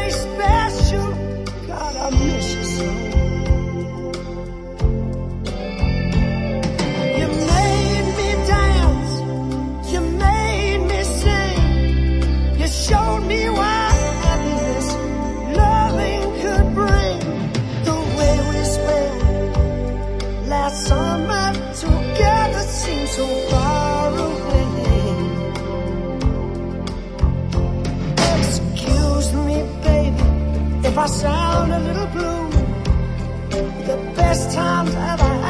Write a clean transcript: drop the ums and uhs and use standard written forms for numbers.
way special. God, I miss you so. You made me dance, you made me sing, you showed me what happiness, loving could bring. The way we spent last summer together seems so far away. Excuse me, baby, if I sound a little blue. The best times that I